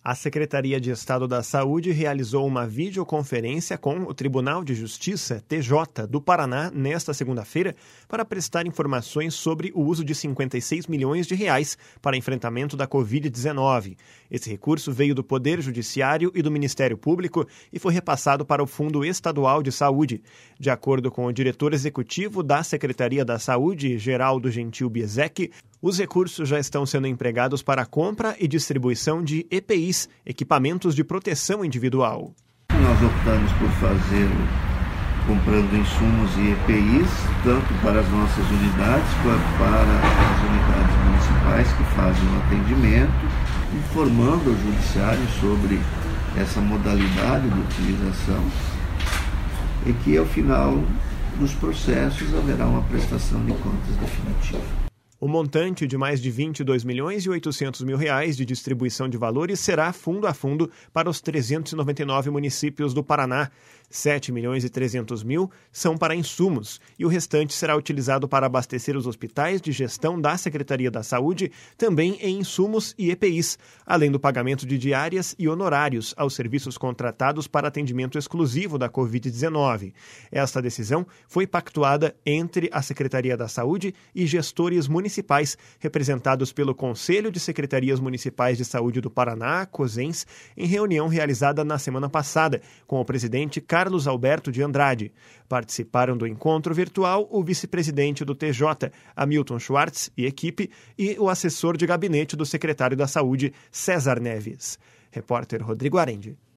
A Secretaria de Estado da Saúde realizou uma videoconferência com o Tribunal de Justiça, TJ, do Paraná nesta segunda-feira para prestar informações sobre o uso de R$56 milhões para enfrentamento da Covid-19. Esse recurso veio do Poder Judiciário e do Ministério Público e foi repassado para o Fundo Estadual de Saúde. De acordo com o diretor executivo da Secretaria da Saúde, Geraldo Gentil Biesek, os recursos já estão sendo empregados para a compra e distribuição de EPIs, equipamentos de proteção individual. Nós optamos por fazê-lo comprando insumos e EPIs, tanto para as nossas unidades quanto para as unidades municipais que fazem o atendimento, informando o Judiciário sobre essa modalidade de utilização e que, ao final dos processos, haverá uma prestação de contas definitiva. O montante de mais de R$22 milhões e 800 mil de distribuição de valores será fundo a fundo para os 399 municípios do Paraná. 7 milhões e 300 mil são para insumos e o restante será utilizado para abastecer os hospitais de gestão da Secretaria da Saúde, também em insumos e EPIs, além do pagamento de diárias e honorários aos serviços contratados para atendimento exclusivo da Covid-19. Esta decisão foi pactuada entre a Secretaria da Saúde e gestores municipais, representados pelo Conselho de Secretarias Municipais de Saúde do Paraná, COSENS, em reunião realizada na semana passada, com o presidente Carlos Alberto de Andrade. Participaram do encontro virtual o vice-presidente do TJ, Hamilton Schwartz, e equipe, e o assessor de gabinete do secretário da Saúde, César Neves. Repórter Rodrigo Arendi.